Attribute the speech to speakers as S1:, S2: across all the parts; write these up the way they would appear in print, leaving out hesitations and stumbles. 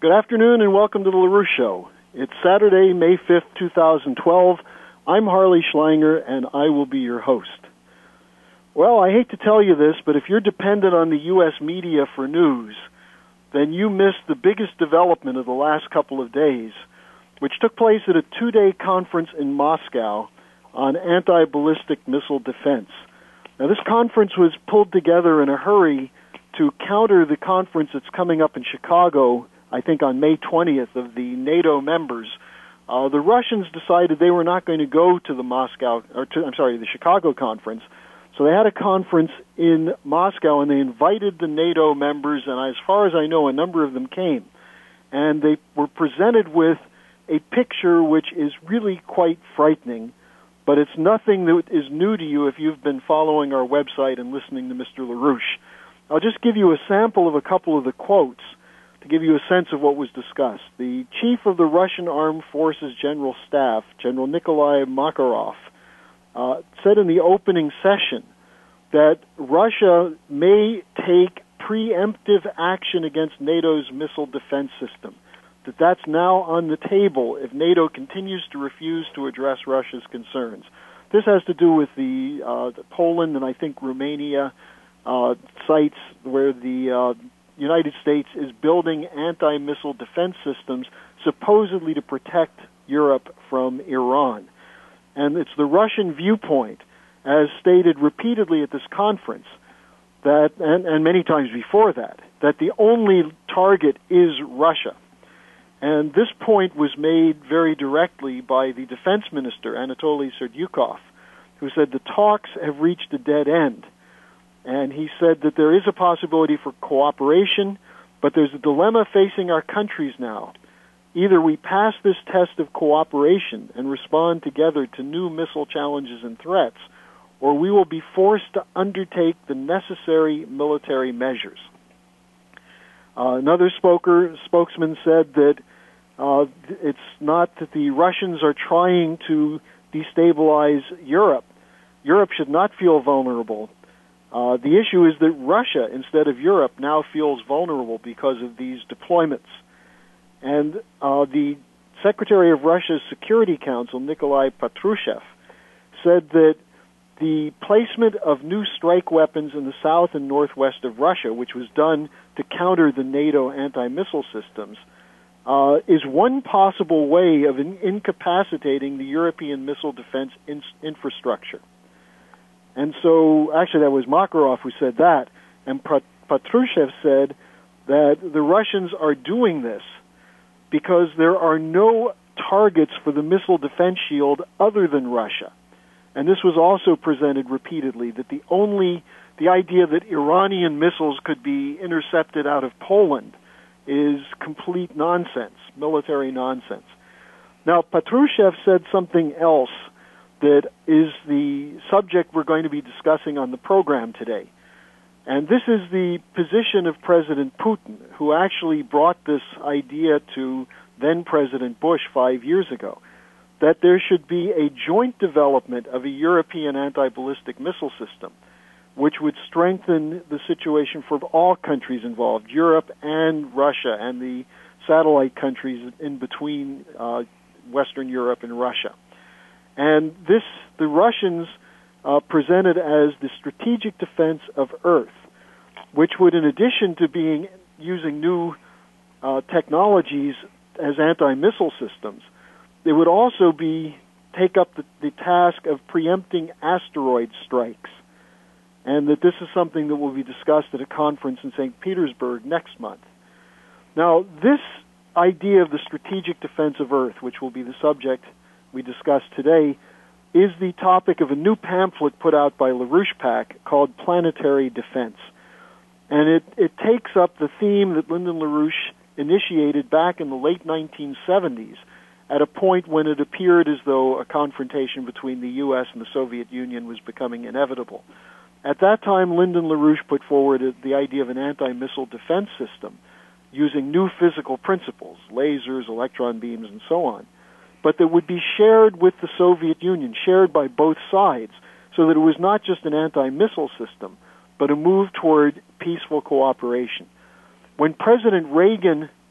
S1: Good afternoon and welcome to the LaRouche Show. It's Saturday, May 5th, 2012. I'm Harley Schlanger and I will be your host. Well, I hate to tell you this, but if you're dependent on the U.S. media for news, then you missed the biggest development of the last couple of days, which took place at a two-day conference in Moscow on anti-ballistic missile defense. Now, this conference was pulled together in a hurry to counter the conference that's coming up in Chicago, I think on May 20th, of the NATO members. The Russians decided they were not going to go to the Chicago conference. So they had a conference in Moscow, and they invited the NATO members, and as far as I know, a number of them came. And they were presented with a picture which is really quite frightening, but it's nothing that is new to you if you've been following our website and listening to Mr. LaRouche. I'll just give you a sample of a couple of the quotes to give you a sense of what was discussed. The chief of the Russian Armed Forces General Staff, General Nikolai Makarov, said in the opening session that Russia may take preemptive action against NATO's missile defense system, that's now on the table if NATO continues to refuse to address Russia's concerns. This has to do with the Poland and I think Romania sites where the United States is building anti-missile defense systems supposedly to protect Europe from Iran. And it's the Russian viewpoint, as stated repeatedly at this conference, that and many times before that the only target is Russia. And this point was made very directly by the defense minister, Anatoly Serdyukov, who said the talks have reached a dead end. And he said that there is a possibility for cooperation, but there's a dilemma facing our countries now. Either we pass this test of cooperation and respond together to new missile challenges and threats, or we will be forced to undertake the necessary military measures. Another spokesman said that it's not that the Russians are trying to destabilize Europe. Europe should not feel vulnerable. The issue is that Russia, instead of Europe, now feels vulnerable because of these deployments. And the Secretary of Russia's Security Council, Nikolai Patrushev, said that the placement of new strike weapons in the south and northwest of Russia, which was done to counter the NATO anti-missile systems, is one possible way of incapacitating the European missile defense infrastructure. And so, actually, that was Makarov who said that, and Patrushev said that the Russians are doing this because there are no targets for the missile defense shield other than Russia. And this was also presented repeatedly, that the idea that Iranian missiles could be intercepted out of Poland is complete nonsense, military nonsense. Now, Patrushev said something else that is the subject we're going to be discussing on the program today. And this is the position of President Putin, who actually brought this idea to then-President Bush 5 years ago, that there should be a joint development of a European anti-ballistic missile system, which would strengthen the situation for all countries involved, Europe and Russia and the satellite countries in between Western Europe and Russia. And this, the Russians presented as the strategic defense of Earth, which would, in addition to using new technologies as anti-missile systems, they would also take up the task of preempting asteroid strikes, and that this is something that will be discussed at a conference in St. Petersburg next month. Now, this idea of the strategic defense of Earth, which will be the subject we discuss today, is the topic of a new pamphlet put out by LaRouche PAC called Planetary Defense. And it takes up the theme that Lyndon LaRouche initiated back in the late 1970s at a point when it appeared as though a confrontation between the U.S. and the Soviet Union was becoming inevitable. At that time, Lyndon LaRouche put forward the idea of an anti-missile defense system using new physical principles, lasers, electron beams, and so on, but that would be shared with the Soviet Union, shared by both sides, so that it was not just an anti-missile system, but a move toward peaceful cooperation. When President Reagan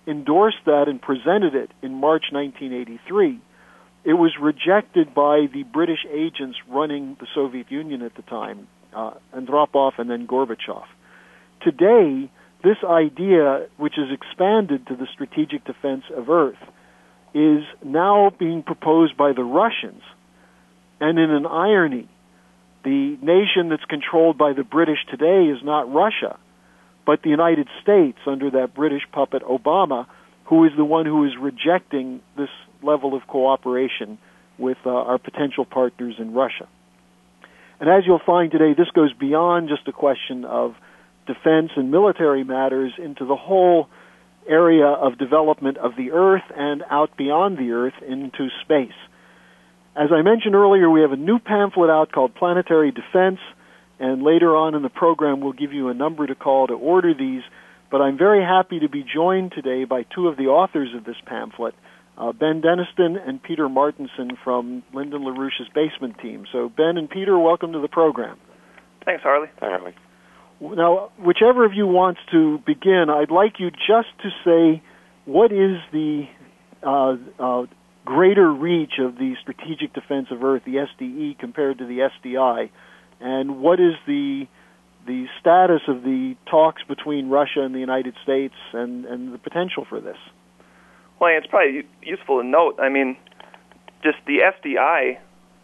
S1: endorsed that and presented it in March 1983, it was rejected by the British agents running the Soviet Union at the time, Andropov and then Gorbachev. Today, this idea, which is expanded to the strategic defense of Earth, is now being proposed by the Russians. And in an irony, the nation that's controlled by the British today is not Russia, but the United States under that British puppet Obama, who is the one who is rejecting this level of cooperation with our potential partners in Russia. And as you'll find today, this goes beyond just a question of defense and military matters into the whole area of development of the Earth and out beyond the Earth into space. As I mentioned earlier, we have a new pamphlet out called Planetary Defense, and later on in the program we'll give you a number to call to order these. But I'm very happy to be joined today by two of the authors of this pamphlet, Ben Deniston and Peter Martinson from Lyndon LaRouche's Basement Team. So Ben and Peter, welcome to the program.
S2: Thanks, Harley.
S3: Hi, Harley.
S1: Now, whichever of you wants to begin, I'd like you just to say what is the greater reach of the Strategic Defense of Earth, the SDE, compared to the SDI, and what is the status of the talks between Russia and the United States and the potential for this?
S2: Well, it's probably useful to note, I mean, just the SDI,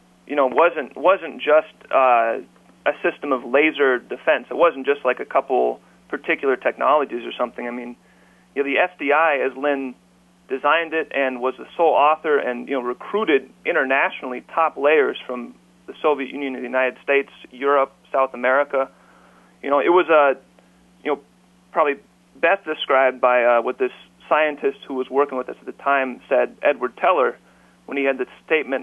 S2: wasn't just a system of laser defense. It wasn't just like a couple particular technologies or something. I mean, the SDI, as Lynn designed it and was the sole author and, recruited internationally top layers from the Soviet Union, the United States, Europe, South America. It was probably best described by what this scientist who was working with us at the time said, Edward Teller, when he had the statement,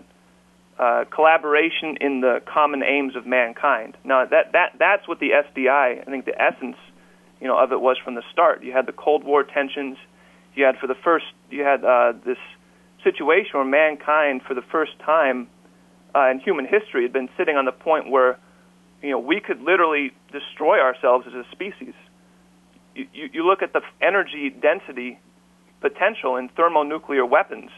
S2: collaboration in the common aims of mankind. Now, that's what the SDI, I think the essence, of it was from the start. You had the Cold War tensions. You had this situation where mankind, for the first time in human history, had been sitting on the point where, we could literally destroy ourselves as a species. You look at the energy density potential in thermonuclear weapons.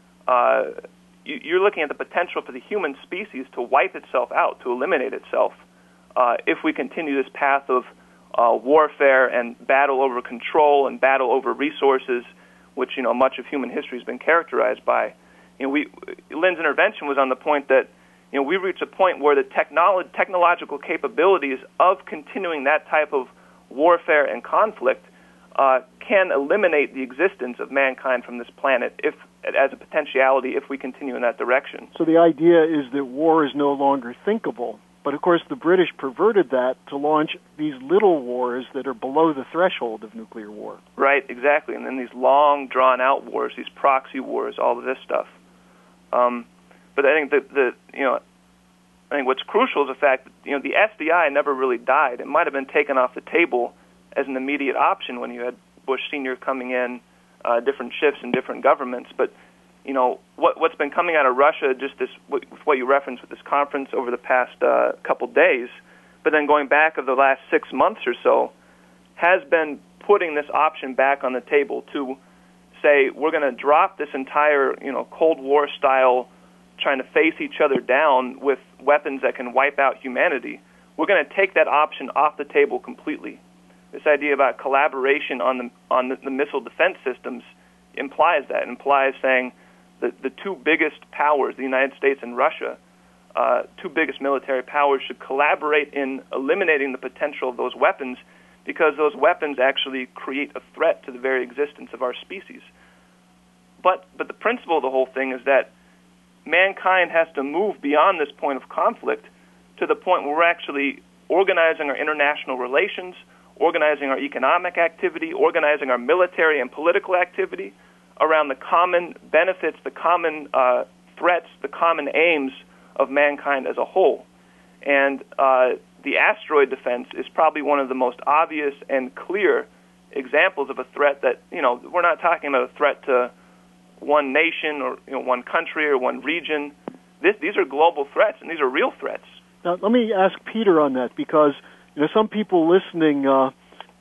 S2: You're looking at the potential for the human species to wipe itself out, to eliminate itself, if we continue this path of warfare and battle over control and battle over resources, which much of human history has been characterized by. Lynn's intervention was on the point that we reach a point where the technological capabilities of continuing that type of warfare and conflict can eliminate the existence of mankind from this planet as a potentiality if we continue in that direction.
S1: So the idea is that war is no longer thinkable. But, of course, the British perverted that to launch these little wars that are below the threshold of nuclear war.
S2: Right, exactly. And then these long, drawn-out wars, these proxy wars, all of this stuff. But I think I think what's crucial is the fact that the SDI never really died. It might have been taken off the table as an immediate option when you had Bush Sr. coming in, different shifts in different governments. But what's been coming out of Russia, just what you referenced with this conference over the past couple days, but then going back of the last 6 months or so, has been putting this option back on the table to say we're going to drop this entire Cold War style trying to face each other down with weapons that can wipe out humanity. We're going to take that option off the table completely. This idea about collaboration on the missile defense systems implies that. It implies saying that the two biggest powers, the United States and Russia, two biggest military powers, should collaborate in eliminating the potential of those weapons because those weapons actually create a threat to the very existence of our species. But the principle of the whole thing is that mankind has to move beyond this point of conflict to the point where we're actually organizing our international relations, organizing our economic activity, organizing our military and political activity around the common benefits, the common threats, the common aims of mankind as a whole. And the asteroid defense is probably one of the most obvious and clear examples of a threat that, we're not talking about a threat to one nation or one country or one region. These are global threats, and these are real threats.
S1: Now, let me ask Peter on that, because some people listening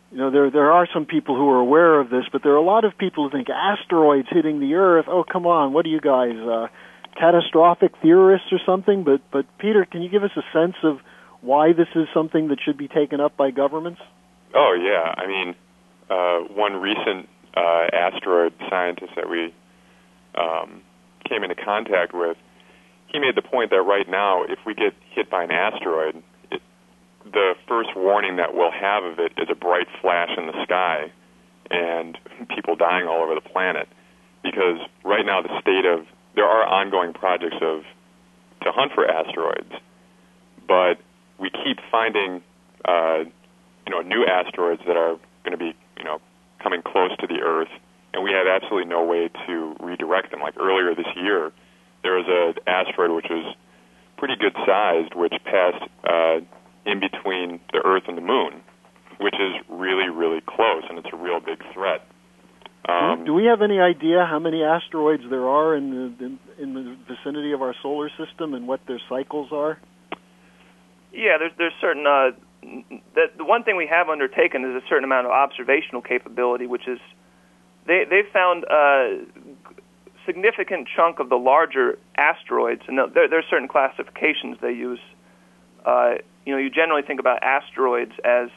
S1: there are some people who are aware of this, but there are a lot of people who think asteroids hitting the Earth. Oh, come on, what are you guys, catastrophic theorists or something? But Peter, can you give us a sense of why this is something that should be taken up by governments?
S3: Oh yeah, I mean, one recent asteroid scientist that we came into contact with, he made the point that right now, if we get hit by an asteroid, the first warning that we'll have of it is a bright flash in the sky and people dying all over the planet. Because right now there are ongoing projects to hunt for asteroids, but we keep finding new asteroids that are going to be coming close to the Earth, and we have absolutely no way to redirect them. Like earlier this year, there was an asteroid which was pretty good sized, which passed in between the Earth and the Moon, which is really, really close, and it's a real big threat.
S1: Do we have any idea how many asteroids there are in the vicinity of our solar system and what their cycles are?
S2: Yeah, there's certain. The one thing we have undertaken is a certain amount of observational capability, which is they found a significant chunk of the larger asteroids, and there are certain classifications they use. You generally think about asteroids as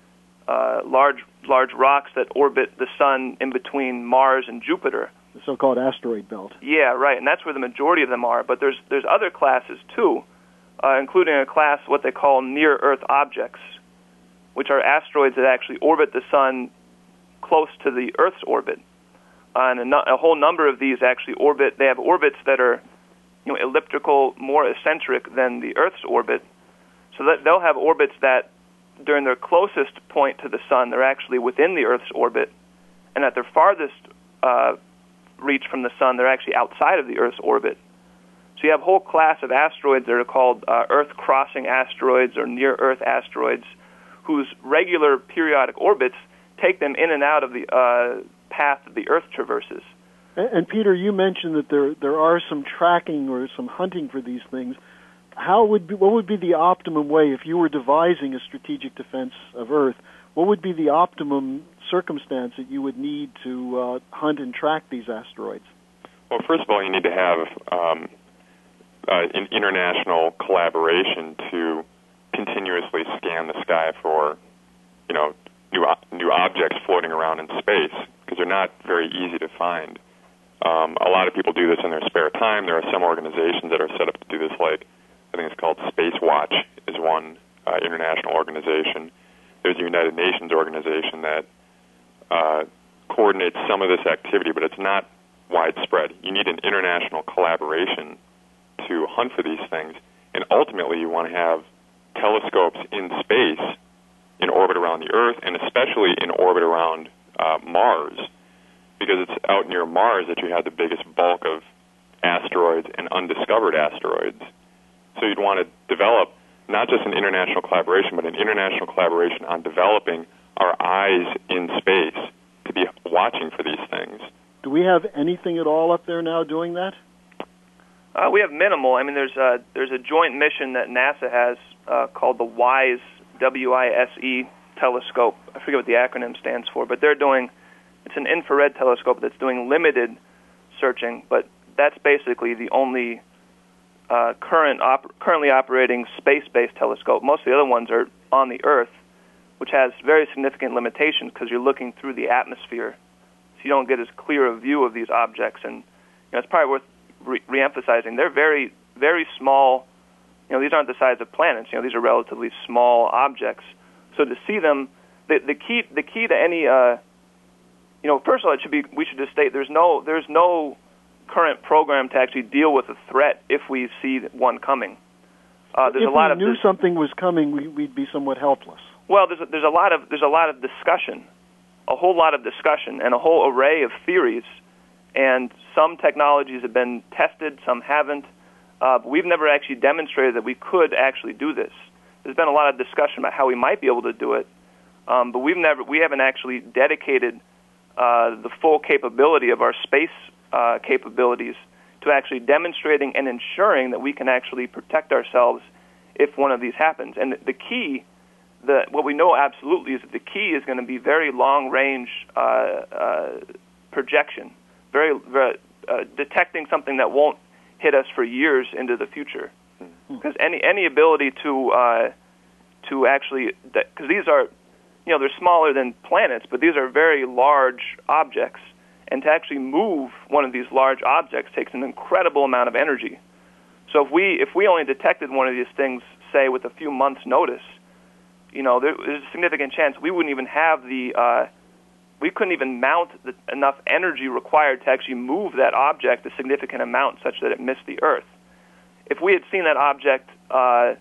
S2: large rocks that orbit the sun in between Mars and Jupiter.
S1: The so-called asteroid belt.
S2: Yeah, right, and that's where the majority of them are. But there's other classes too, including a class what they call near-Earth objects, which are asteroids that actually orbit the sun close to the Earth's orbit. And a whole number of these actually orbit. They have orbits that are, elliptical, more eccentric than the Earth's orbit. So that they'll have orbits that, during their closest point to the sun, they're actually within the Earth's orbit, and at their farthest reach from the sun, they're actually outside of the Earth's orbit. So you have a whole class of asteroids that are called Earth-crossing asteroids or near-Earth asteroids, whose regular periodic orbits take them in and out of the path that the Earth traverses.
S1: And Peter, you mentioned that there are some tracking or some hunting for these things. What would be the optimum way, if you were devising a strategic defense of Earth, what would be the optimum circumstance that you would need to hunt and track these asteroids?
S3: Well, first of all, you need to have an international collaboration to continuously scan the sky for, new objects floating around in space, because they're not very easy to find. A lot of people do this in their spare time. There are some organizations that are set up to do this, like I think it's called Space Watch is one international organization. There's a United Nations organization that coordinates some of this activity, but it's not widespread. You need an international collaboration to hunt for these things, and ultimately you want to have telescopes in space in orbit around the Earth, and especially in orbit around Mars, because it's out near Mars that you have the biggest bulk of asteroids and undiscovered asteroids. So you'd want to develop not just an international collaboration, but an international collaboration on developing our eyes in space to be watching for these things.
S1: Do we have anything at all up there now doing that?
S2: We have minimal. I mean, there's a joint mission that NASA has called the WISE, W-I-S-E telescope. I forget what the acronym stands for, but it's an infrared telescope that's doing limited searching, but that's basically the only currently operating space-based telescope. Most of the other ones are on the Earth, which has very significant limitations because you're looking through the atmosphere, so you don't get as clear a view of these objects. And it's probably worth re-emphasizing. They're very, very small. These aren't the size of planets. These are relatively small objects. So to see them, the key to any, first of all, we should just state there's no current program to actually deal with a threat if we see one coming.
S1: If we knew something was coming, we'd be somewhat helpless.
S2: Well, there's a lot of discussion, a whole lot of discussion, and a whole array of theories. And some technologies have been tested, some haven't. But we've never actually demonstrated that we could actually do this. There's been a lot of discussion about how we might be able to do it, but we haven't actually dedicated the full capability of our space capabilities to actually demonstrating and ensuring that we can actually protect ourselves if one of these happens. And the key what we know absolutely is that the key is going to be very long-range projection, very detecting something that won't hit us for years into the future. Because any ability to actually, because these are, they're smaller than planets, but these are very large objects, and to actually move one of these large objects takes an incredible amount of energy. So if we only detected one of these things, say with a few months' notice, there's a significant chance we wouldn't even have we couldn't even mount enough energy required to actually move that object a significant amount such that it missed the Earth. If we had seen that object, 5-10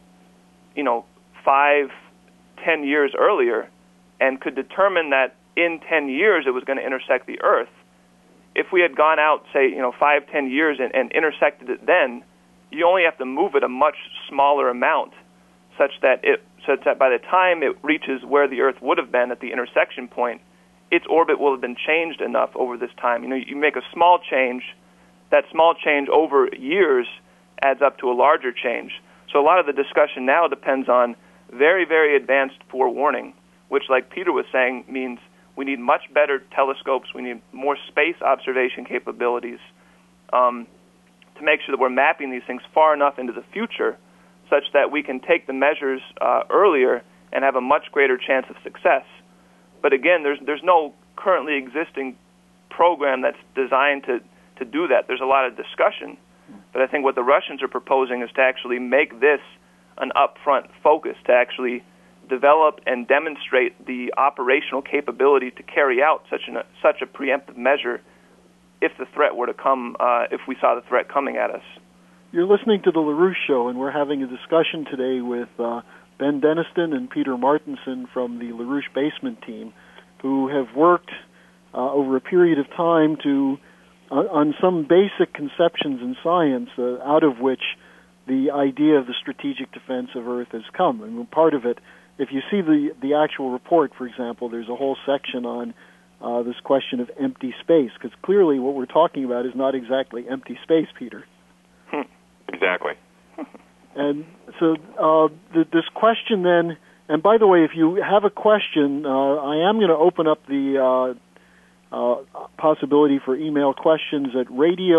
S2: years earlier, and could determine that in 10 years it was going to intersect the Earth, if we had gone out, say, 5-10 years and intersected it then, you only have to move it a much smaller amount, such that by the time it reaches where the Earth would have been at the intersection point, its orbit will have been changed enough over this time. You make a small change, that small change over years adds up to a larger change. So a lot of the discussion now depends on very, very advanced forewarning, which, like Peter was saying, means we need much better telescopes, we need more space observation capabilities to make sure that we're mapping these things far enough into the future such that we can take the measures earlier and have a much greater chance of success. But again, there's no currently existing program that's designed to do that. There's a lot of discussion, but I think what the Russians are proposing is to actually make this an upfront focus, to actually develop and demonstrate the operational capability to carry out such a preemptive measure if the threat were to come, if we saw the threat coming at us.
S1: You're listening to The LaRouche Show, and we're having a discussion today with Ben Deniston and Peter Martinson from the LaRouche Basement team, who have worked over a period of time on some basic conceptions in science, out of which the idea of the strategic defense of Earth has come. And part of it, if you see the actual report, for example, there's a whole section on this question of empty space, because clearly what we're talking about is not exactly empty space, Peter.
S3: Exactly.
S1: And so this question then, and by the way, if you have a question, I am going to open up the possibility for email questions at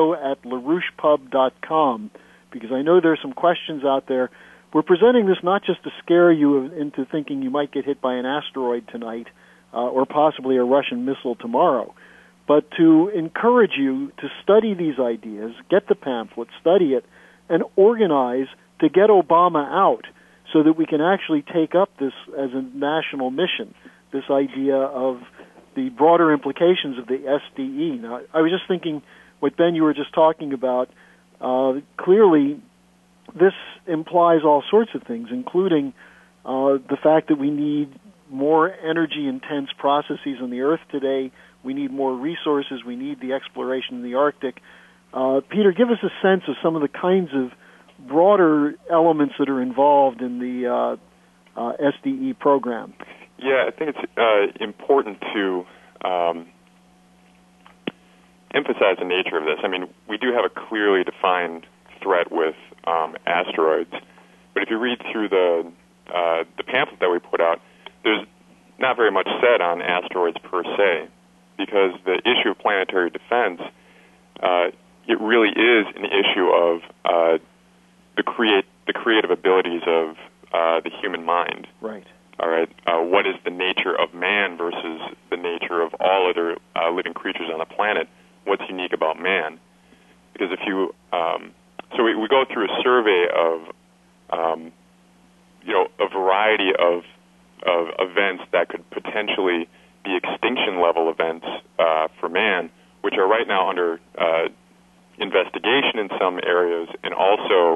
S1: radio@larouchepub.com, because I know there's some questions out there. We're presenting this not just to scare you into thinking you might get hit by an asteroid tonight or possibly a Russian missile tomorrow, but to encourage you to study these ideas, get the pamphlet, study it, and organize to get Obama out so that we can actually take up this as a national mission, this idea of the broader implications of the SDE. Now, I was just thinking what, Ben, you were just talking about. Clearly, this implies all sorts of things, including the fact that we need more energy-intense processes on the Earth today. We need more resources. We need the exploration in the Arctic. Peter, give us a sense of some of the kinds of broader elements that are involved in the SDE program.
S3: Yeah, I think it's important to emphasize the nature of this. I mean, we do have a clearly defined threat with asteroids, but if you read through the pamphlet that we put out, there's not very much said on asteroids per se, because the issue of planetary defense, it really is an issue of the creative abilities of the human mind.
S1: Right.
S3: All right. What is the nature of man versus the nature of all other living creatures on the planet? What's unique about man? Because if you, so we go through a survey of, a variety of events that could potentially be extinction level events for man, which are right now under investigation in some areas, and also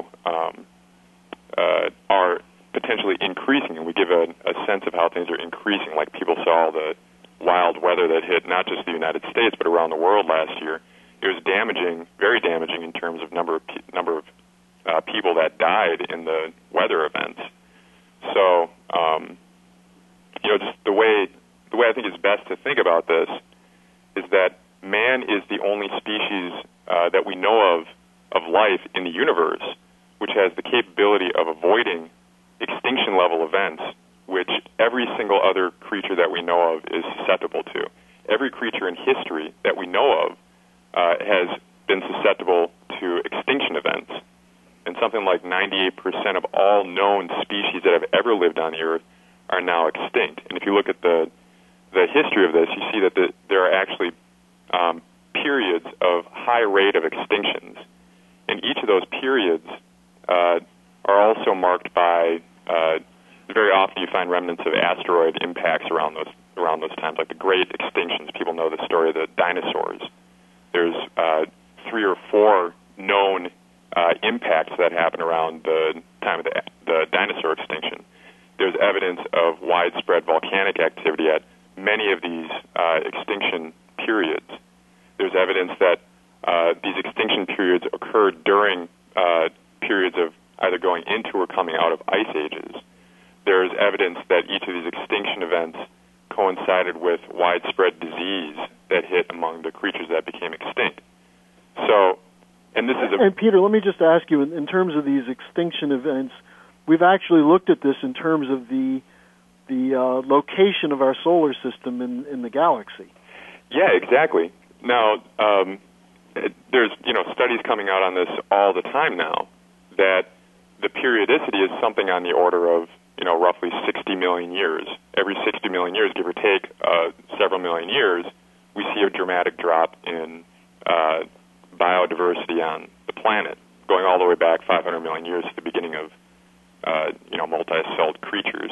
S3: are potentially increasing, and we give a sense of how things are increasing. Like people saw the wild weather that hit not just the United States but around the world last year. It was damaging, very damaging in terms of number of people that died in the weather events. So, just the way I think it's best to think about this is that man is the only species that we know of life in the universe which has the capability of avoiding extinction-level events which every single other creature that we know of is susceptible to. Every creature in history that we know of has been susceptible to extinction events. And something like 98% of all known species that have ever lived on the Earth are now extinct. And if you look at the history of this, you see that there are actually periods of high rate of extinctions. And each of those periods are also marked by, very often you find remnants of asteroid impacts around those times, like the great extinctions. People know the story of the dinosaurs. There's 3 or 4 known impacts that happen around the time of the dinosaur extinction. There's evidence of widespread volcanic activity at many of these extinction periods. There's evidence that these extinction periods occurred during periods of either going into or coming out of ice ages. There's evidence that each of these extinction events coincided with widespread disease that hit among the creatures that became extinct. So, and this is
S1: And Peter, let me just ask you, in terms of these extinction events, we've actually looked at this in terms of the location of our solar system in the galaxy.
S3: Yeah, exactly. Now, there's studies coming out on this all the time now, that the periodicity is something on the order of roughly 60 million years. Every 60 million years, give or take several million years, we see a dramatic drop in biodiversity on the planet, going all the way back 500 million years to the beginning of multi-celled creatures,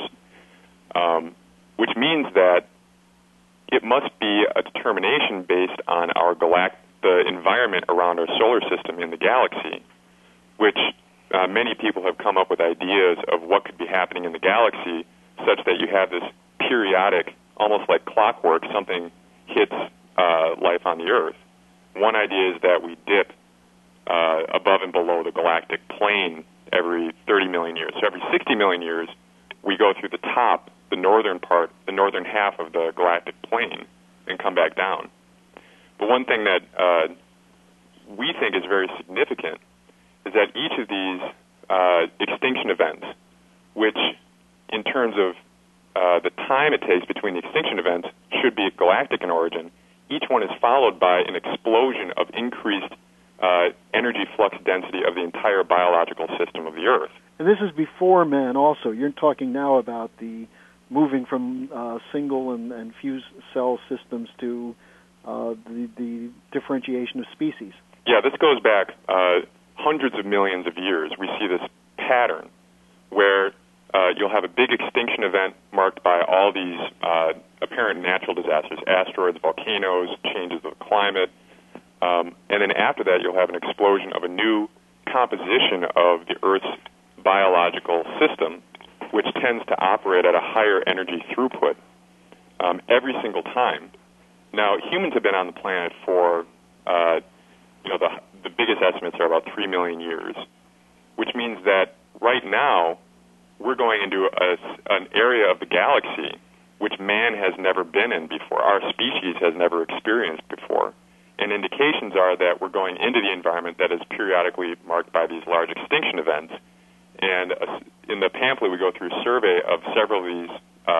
S3: which means that it must be a determination based on the environment around our solar system in the galaxy, which many people have come up with ideas of what could be happening in the galaxy, such that you have this periodic, almost like clockwork, something hits life on the Earth. One idea is that we dip above and below the galactic plane every 30 million years. So every 60 million years, we go through the top, the northern half of the galactic plane, and come back down. But one thing that we think is very significant is that each of these extinction events, which in terms of the time it takes between the extinction events should be galactic in origin, each one is followed by an explosion of increased energy flux density of the entire biological system of the Earth.
S1: And this is before man also. You're talking now about the moving from single and fused cell systems to the differentiation of species.
S3: Yeah, this goes back hundreds of millions of years. We see this pattern where you'll have a big extinction event marked by all these apparent natural disasters, asteroids, volcanoes, changes of the climate, and then after that you'll have an explosion of a new composition of the Earth's biological system, which tends to operate at a higher energy throughput every single time. Now, humans have been on the planet for, the biggest estimates are about 3 million years, which means that right now we're going into an area of the galaxy which man has never been in before, our species has never experienced before. And indications are that we're going into the environment that is periodically marked by these large extinction events. And in the pamphlet, we go through a survey of several of these,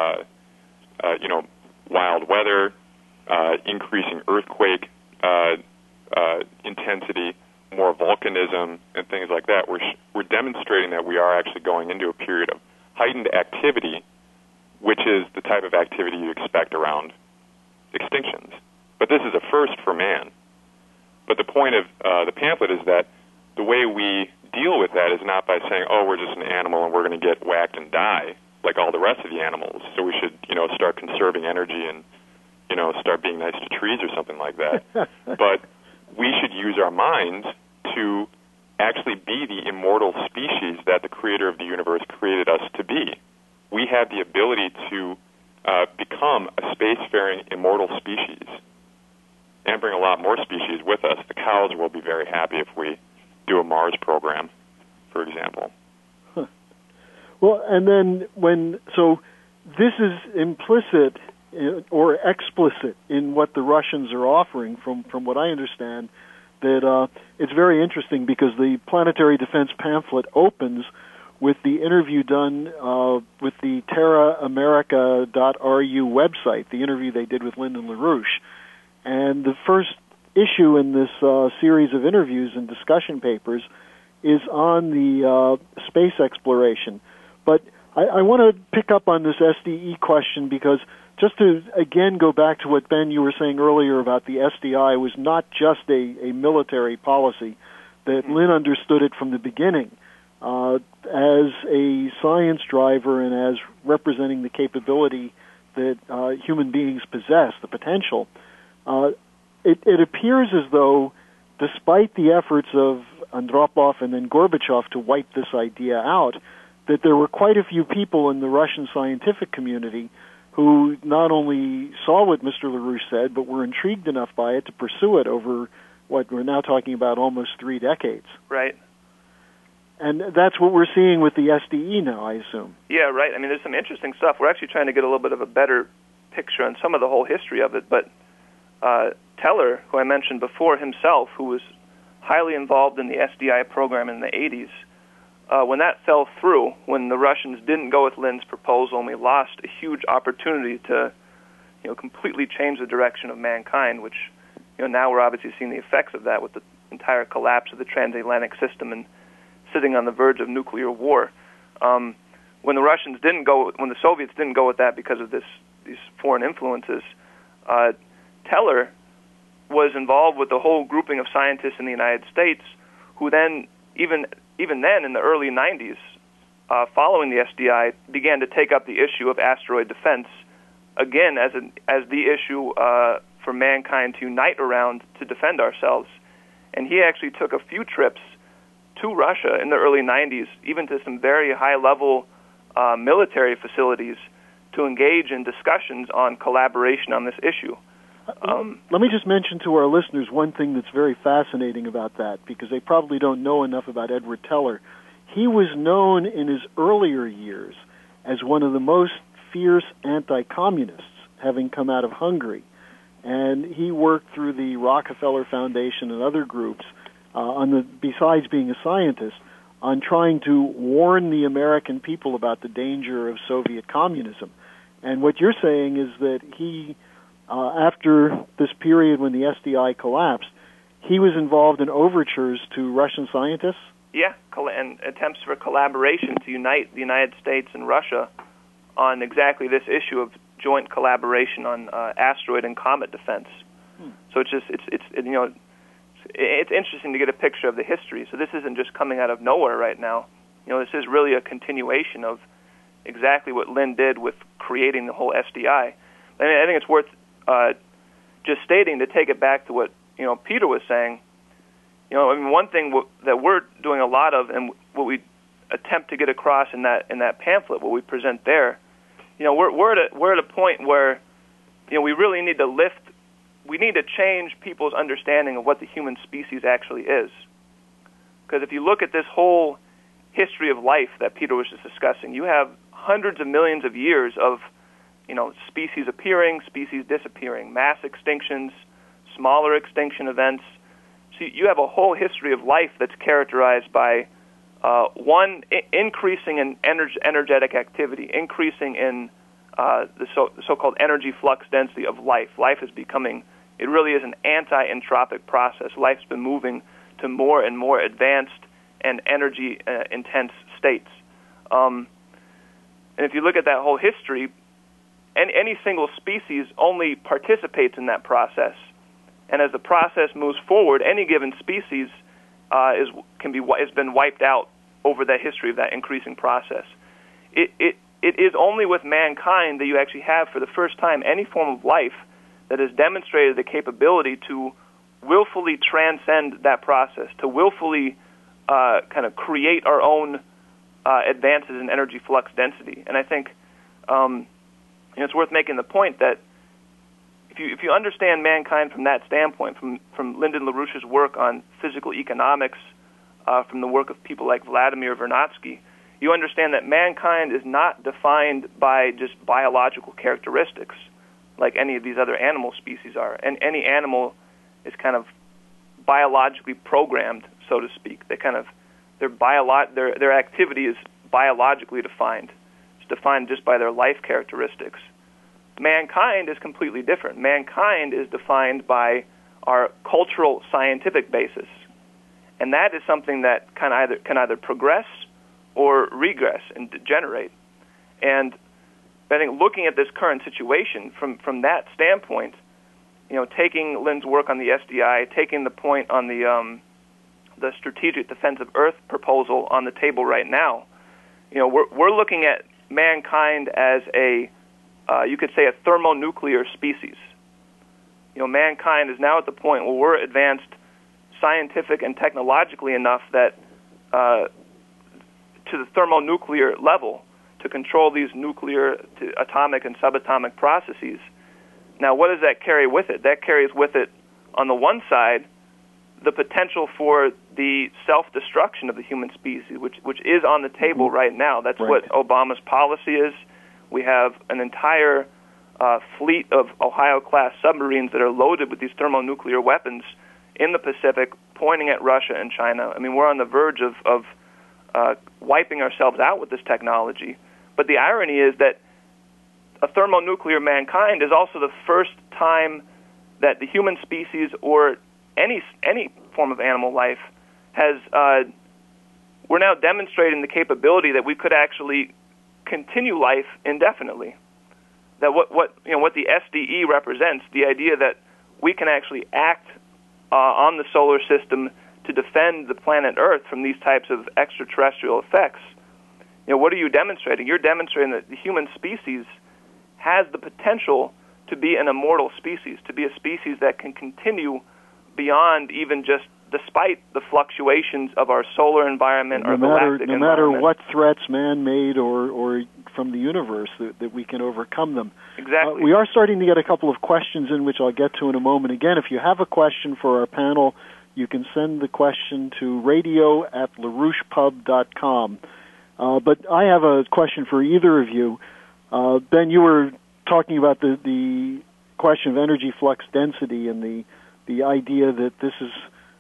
S3: wild weather, increasing earthquake intensity, more volcanism, and things like that. We're demonstrating that we are actually going into a period of heightened activity, which is the type of activity you expect around extinctions. But this is a first for man. But the point of the pamphlet is that the way we deal with that is not by saying, oh, we're just an animal and we're going to get whacked and die like all the rest of the animals, so we should, start conserving energy and, start being nice to trees or something like that. But we should use our minds to actually be the immortal species that the creator of the universe created us to be. We have the ability to become a spacefaring immortal species and bring a lot more species with us. The cows will be very happy if we do a Mars program, for example.
S1: Huh. Well, and then so this is implicit or explicit in what the Russians are offering, from what I understand, that it's very interesting because the Planetary Defense pamphlet opens with the interview done with the TerraAmerica.ru website, the interview they did with Lyndon LaRouche. And the first issue in this series of interviews and discussion papers is on the space exploration. But I want to pick up on this SDE question because just to, again, go back to what, Ben, you were saying earlier about the SDI was not just a military policy, that Lynn understood it from the beginning as a science driver and as representing the capability that human beings possess, the potential. It appears as though, despite the efforts of Andropov and then Gorbachev to wipe this idea out, that there were quite a few people in the Russian scientific community who not only saw what Mr. LaRouche said, but were intrigued enough by it to pursue it over what we're now talking about almost 3 decades.
S2: Right.
S1: And that's what we're seeing with the SDE now, I assume.
S2: Yeah, right. I mean, there's some interesting stuff. We're actually trying to get a little bit of a better picture on some of the whole history of it, but Teller, who I mentioned before himself, who was highly involved in the SDI program in the 80s, when that fell through, when the Russians didn't go with Lynn's proposal and we lost a huge opportunity to completely change the direction of mankind, which now we're obviously seeing the effects of that with the entire collapse of the transatlantic system and sitting on the verge of nuclear war. When the Soviets didn't go with that because of these foreign influences, Teller was involved with the whole grouping of scientists in the United States who then, even then in the early 90s, following the SDI, began to take up the issue of asteroid defense, again as the issue for mankind to unite around to defend ourselves. And he actually took a few trips to Russia in the early 90s, even to some very high-level military facilities, to engage in discussions on collaboration on this issue.
S1: Let me just mention to our listeners one thing that's very fascinating about that, because they probably don't know enough about Edward Teller. He was known in his earlier years as one of the most fierce anti-communists, having come out of Hungary. And he worked through the Rockefeller Foundation and other groups, besides being a scientist, on trying to warn the American people about the danger of Soviet communism. And what you're saying is that he, after this period when the SDI collapsed, he was involved in overtures to Russian scientists?
S2: Yeah, and attempts for collaboration to unite the United States and Russia on exactly this issue of joint collaboration on asteroid and comet defense. So it's interesting to get a picture of the history. So this isn't just coming out of nowhere right now. This is really a continuation of exactly what Lynn did with creating the whole SDI. I think it's worth just stating, to take it back to what Peter was saying. One thing that we're doing a lot of, and what we attempt to get across in that pamphlet, what we present there, we're at a point where we really need to lift. We need to change people's understanding of what the human species actually is. Because if you look at this whole history of life that Peter was just discussing, you have hundreds of millions of years of species appearing, species disappearing, mass extinctions, smaller extinction events. So you have a whole history of life that's characterized by increasing in energetic activity, increasing in the so-called energy flux density of life. Life is becoming, it really is an anti-entropic process. Life's been moving to more and more advanced and energy-intense states. And if you look at that whole history, any single species only participates in that process. And as the process moves forward, any given species has been wiped out over that history of that increasing process. It is only with mankind that you actually have, for the first time, any form of life that has demonstrated the capability to willfully transcend that process, to willfully kind of create our own advances in energy flux density. And I think it's worth making the point that if you understand mankind from that standpoint, from Lyndon LaRouche's work on physical economics, from the work of people like Vladimir Vernadsky, you understand that mankind is not defined by just biological characteristics like any of these other animal species are. And any animal is kind of biologically programmed, so to speak. Their activity is biologically defined. It's defined just by their life characteristics. Mankind is completely different. Mankind is defined by our cultural scientific basis. And that is something that can either progress or regress and degenerate. And I think looking at this current situation from that standpoint, taking Lynn's work on the SDI, taking the point on the Strategic Defense of Earth proposal on the table right now, we're looking at mankind as you could say a thermonuclear species. Mankind is now at the point where we're advanced scientific and technologically enough that to the thermonuclear level to control these nuclear to atomic and subatomic processes. Now, what does that carry with it? That carries with it, on the one side, the potential for the self-destruction of the human species, which is on the table right now. That's right. What Obama's policy is. We have an entire fleet of Ohio-class submarines that are loaded with these thermonuclear weapons in the Pacific, pointing at Russia and China. I mean, we're on the verge of wiping ourselves out with this technology. But the irony is that a thermonuclear mankind is also the first time that the human species or any form of animal life has we're now demonstrating the capability that we could actually continue life indefinitely. That what the SDE represents, the idea that we can actually act on the solar system to defend the planet Earth from these types of extraterrestrial effects. What are you demonstrating? You're demonstrating that the human species has the potential to be an immortal species, to be a species that can continue beyond even just despite the fluctuations of our solar environment or galactic environment.
S1: No matter what threats man-made or from the universe, that we can overcome them.
S2: Exactly.
S1: We are starting to get a couple of questions in, which I'll get to in a moment. Again, if you have a question for our panel, you can send the question to radio@larouchepub.com. But I have a question for either of you. Ben, you were talking about the question of energy flux density and the idea that this is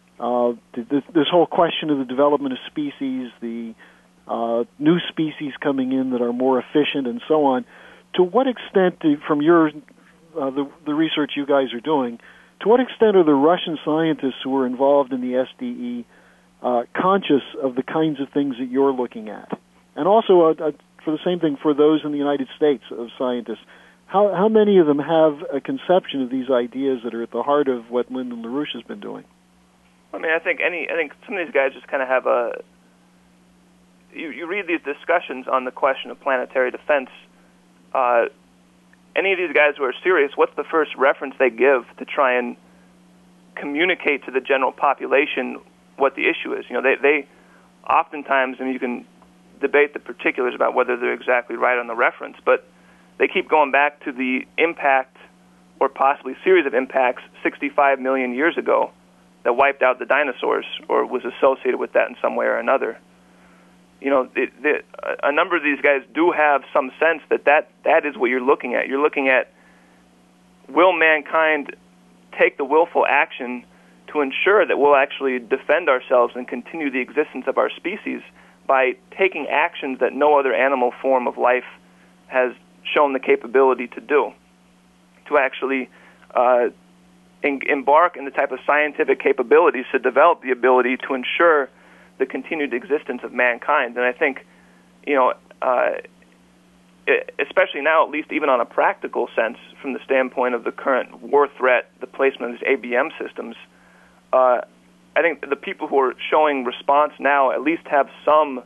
S1: this whole question of the development of species, the new species coming in that are more efficient and so on. To what extent, from your the research you guys are doing, to what extent are the Russian scientists who are involved in the SDE conscious of the kinds of things that you're looking at? And also, for the same thing, for those in the United States of scientists, how many of them have a conception of these ideas that are at the heart of what Lyndon LaRouche has been doing?
S2: I mean, I think some of these guys just kind of have a. You read these discussions on the question of planetary defense. Any of these guys who are serious, what's the first reference they give to try and communicate to the general population what the issue is? They oftentimes, you can debate the particulars about whether they're exactly right on the reference, but they keep going back to the impact or possibly series of impacts 65 million years ago that wiped out the dinosaurs or was associated with that in some way or another. A number of these guys do have some sense that is what you're looking at. You're looking at, will mankind take the willful action to ensure that we'll actually defend ourselves and continue the existence of our species by taking actions that no other animal form of life has shown the capability to do, to actually embark in the type of scientific capabilities to develop the ability to ensure the continued existence of mankind. And I think, especially now, at least even on a practical sense, from the standpoint of the current war threat, the placement of these ABM systems, I think the people who are showing response now at least have some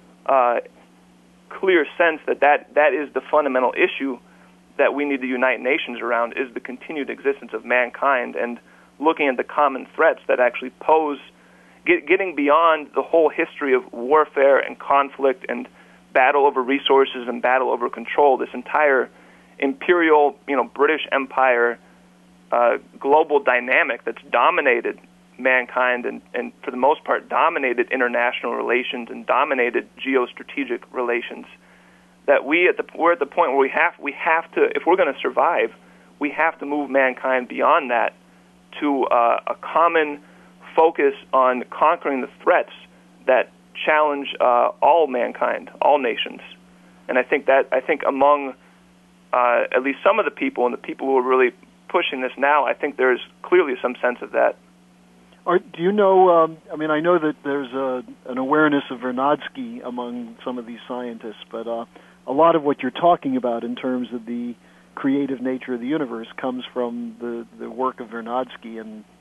S2: clear sense that is the fundamental issue that we need to unite nations around, is the continued existence of mankind and looking at the common threats that actually pose, getting beyond the whole history of warfare and conflict and battle over resources and battle over control, this entire imperial, British Empire global dynamic that's dominated mankind and for the most part dominated international relations and dominated geostrategic relations, that we're at the point where we have to, if we're going to survive, we have to move mankind beyond that to a common focus on conquering the threats that challenge all mankind, all nations. And I think among at least some of the people, and the people who are really pushing this now, I think there's clearly some sense of that.
S1: Do you know, I know that there's an awareness of Vernadsky among some of these scientists, but a lot of what you're talking about in terms of the creative nature of the universe comes from the work of Vernadsky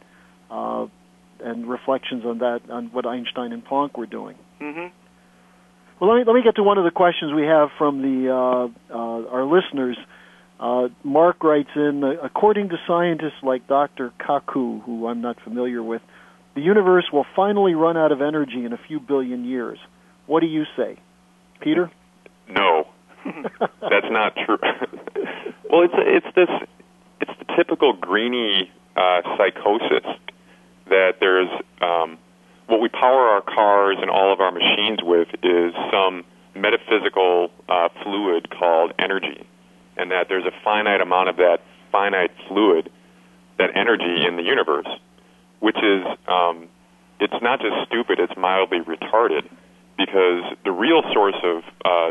S1: and reflections on that, on what Einstein and Planck were doing.
S2: Mm-hmm.
S1: Well, let me get to one of the questions we have from our listeners. Mark writes in, according to scientists like Dr. Kaku, who I'm not familiar with, the universe will finally run out of energy in a few billion years. What do you say? Peter?
S3: No. That's not true. Well, it's the typical greeny psychosis that there's what we power our cars and all of our machines with is some metaphysical fluid called energy, and that there's a finite amount of that finite fluid, that energy in the universe, which is it's not just stupid, it's mildly retarded, because the real source of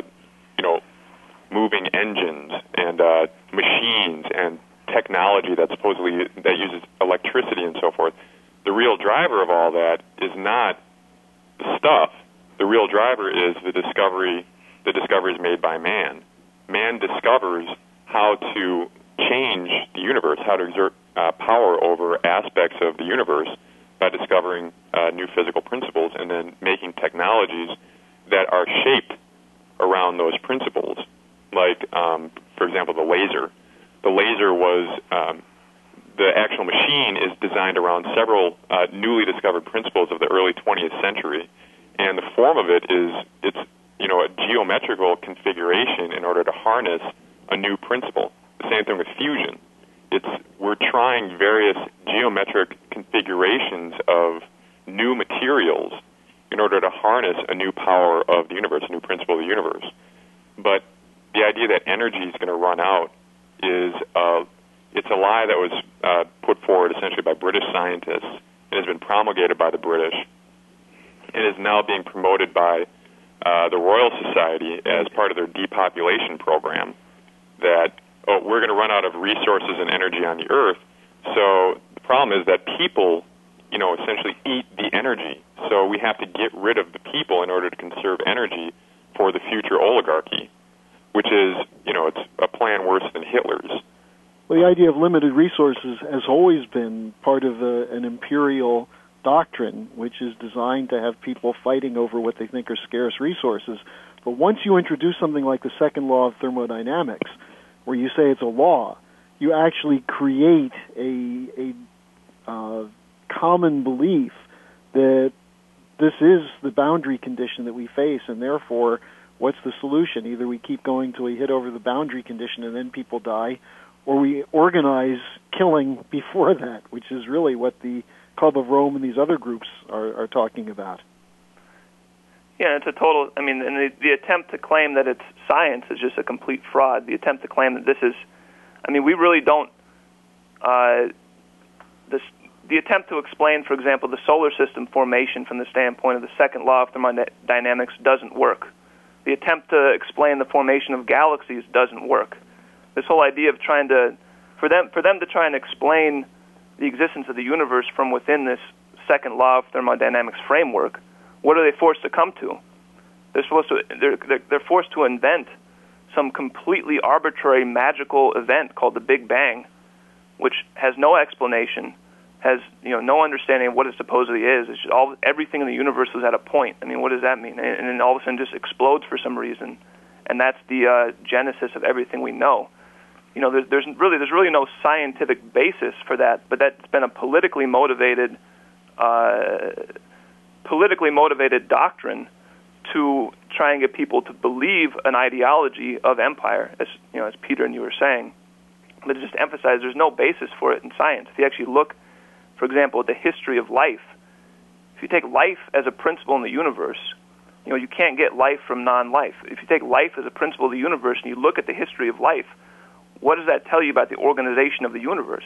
S3: moving engines and machines and technology that uses electricity and so forth, the real driver of all that is not the stuff. The real driver is the discoveries made by man. Man discovers how to change the universe, how to exert power over aspects of the universe by discovering new physical principles and then making technologies that are shaped around those principles. Like, for example, the laser. The laser was, the actual machine is designed around several newly discovered principles of the early 20th century, and the form of it is, it's a geometrical configuration in order to harness a new principle. The same thing with fusion. We're trying various geometric configurations of new materials in order to harness a new power of the universe, a new principle of the universe. But the idea that energy is going to run out is it's a lie that was put forward essentially by British scientists and has been promulgated by the British and is now being promoted by the Royal Society as part of their depopulation program, that we're going to run out of resources and energy on the Earth. So the problem is that people, essentially eat the energy. So we have to get rid of the people in order to conserve energy for the future oligarchy, which is, it's a plan worse than Hitler's.
S1: Well, the idea of limited resources has always been part of an imperial doctrine, which is designed to have people fighting over what they think are scarce resources. But once you introduce something like the second law of thermodynamics, where you say it's a law, you actually create a common belief that this is the boundary condition that we face, and therefore, what's the solution? Either we keep going till we hit over the boundary condition and then people die, or we organize killing before that, which is really what the Club of Rome and these other groups are talking about.
S2: Yeah, it's a total, and the attempt to claim that it's science is just a complete fraud. The attempt to claim that this is, we really don't, the attempt to explain, for example, the solar system formation from the standpoint of the second law of thermodynamics doesn't work. The attempt to explain the formation of galaxies doesn't work. This whole idea of trying to, for them to try and explain the existence of the universe from within this second law of thermodynamics framework, what are they forced to come to? They're forced to invent some completely arbitrary magical event called the Big Bang, which has no explanation, has no understanding of what it supposedly is. It's just everything in the universe was at a point. What does that mean? And then all of a sudden just explodes for some reason, and that's the genesis of everything we know. There's really no scientific basis for that, but that's been a politically motivated doctrine to try and get people to believe an ideology of empire, as Peter and you were saying. But to just emphasize, there's no basis for it in science. If you actually look, for example, at the history of life, if you take life as a principle in the universe, you can't get life from non-life. If you take life as a principle of the universe and you look at the history of life, what does that tell you about the organization of the universe?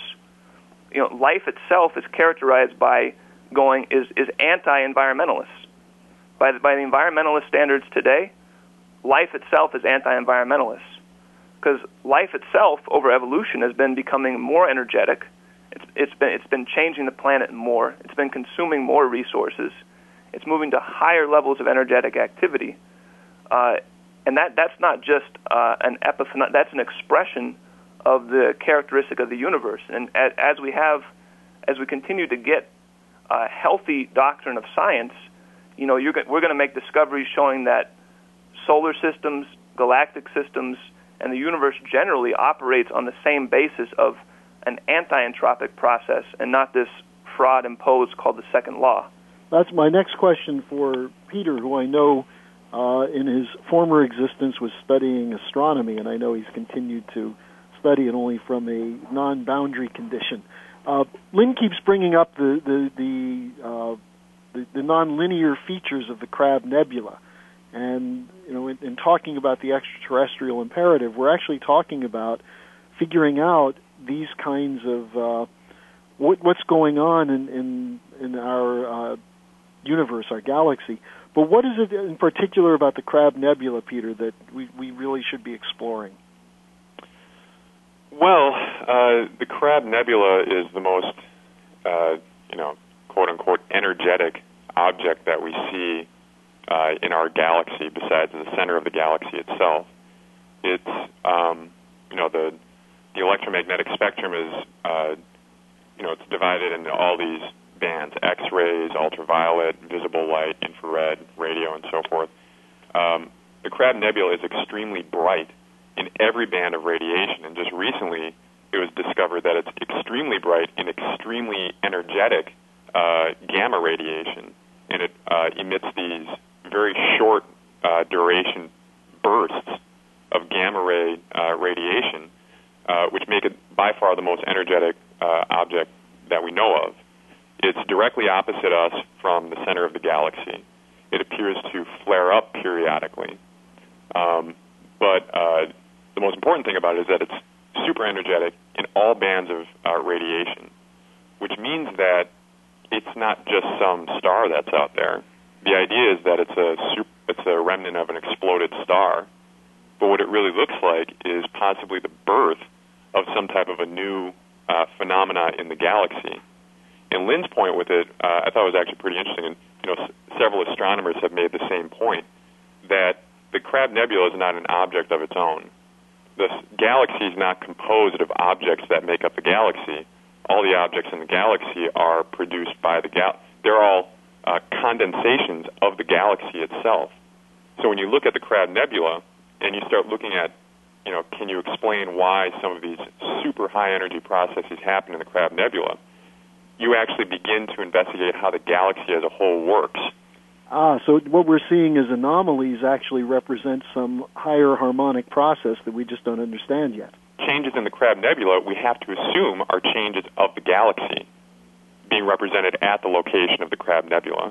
S2: Life itself is characterized by is anti-environmentalist. by the environmentalist standards today, life itself is anti-environmentalist, because life itself over evolution has been becoming more energetic. It's been changing the planet more. It's been consuming more resources. It's moving to higher levels of energetic activity, and that's not just an epiphenomenon. That's an expression of the characteristic of the universe. And as we continue to get a healthy doctrine of science, we're going to make discoveries showing that solar systems, galactic systems, and the universe generally operates on the same basis of an anti-entropic process and not this fraud imposed called the second law.
S1: That's my next question for Peter, who I know in his former existence was studying astronomy, and I know he's continued to study it only from a non-boundary condition. Lynn keeps bringing up the nonlinear features of the Crab Nebula, and in talking about the extraterrestrial imperative, we're actually talking about figuring out these kinds of what's going on in our universe, our galaxy. But what is it in particular about the Crab Nebula, Peter, that we really should be exploring?
S3: Well, the Crab Nebula is the most, quote-unquote, energetic object that we see in our galaxy besides the center of the galaxy itself. It's, the electromagnetic spectrum is, it's divided into all these bands: X-rays, ultraviolet, visible light, infrared, radio, and so forth. The Crab Nebula is extremely bright in every band of radiation, and just recently it was discovered that it's extremely bright in extremely energetic gamma radiation, and it emits these very short duration bursts of gamma ray radiation, which make it by far the most energetic object that we know of. It's directly opposite us from the center of the galaxy. It appears to flare up periodically. But the most important thing about it is that it's super energetic in all bands of radiation, which means that it's not just some star that's out there. The idea is that it's a remnant of an exploded star, but what it really looks like is possibly the birth of some type of a new phenomena in the galaxy. And Lynn's point with it, I thought was actually pretty interesting. And several astronomers have made the same point, that the Crab Nebula is not an object of its own. The galaxy is not composed of objects that make up the galaxy. All the objects in the galaxy are produced by the they're all condensations of the galaxy itself. So when you look at the Crab Nebula and you start looking at, can you explain why some of these super high energy processes happen in the Crab Nebula, you actually begin to investigate how the galaxy as a whole works.
S1: So what we're seeing as anomalies actually represent some higher harmonic process that we just don't understand yet.
S3: Changes in the Crab Nebula, we have to assume, are changes of the galaxy being represented at the location of the Crab Nebula.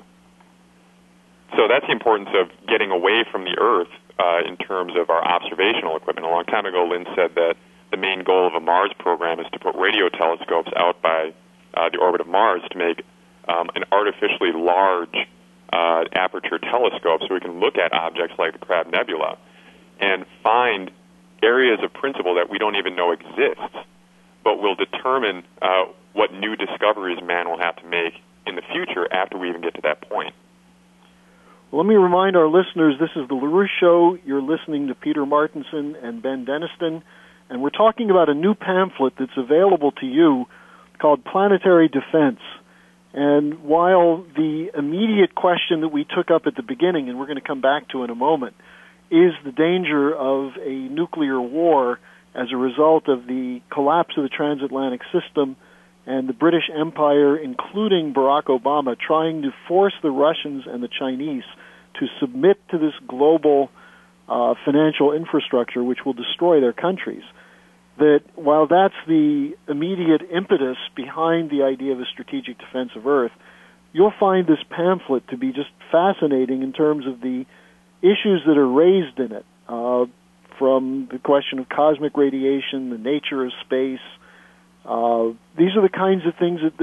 S3: So that's the importance of getting away from the Earth in terms of our observational equipment. A long time ago, Lynn said that the main goal of a Mars program is to put radio telescopes out by the orbit of Mars to make an artificially large aperture telescope so we can look at objects like the Crab Nebula and find areas of principle that we don't even know exists, but will determine what new discoveries man will have to make in the future after we even get to that point.
S1: Well, let me remind our listeners, this is the LaRouche Show. You're listening to Peter Martinson and Ben Deniston, and we're talking about a new pamphlet that's available to you called Planetary Defense. And while the immediate question that we took up at the beginning, and we're going to come back to in a moment, is the danger of a nuclear war as a result of the collapse of the transatlantic system and the British Empire, including Barack Obama, trying to force the Russians and the Chinese to submit to this global financial infrastructure which will destroy their countries, that while that's the immediate impetus behind the idea of a strategic defense of Earth, you'll find this pamphlet to be just fascinating in terms of the issues that are raised in it, from the question of cosmic radiation, the nature of space. These are the kinds of things that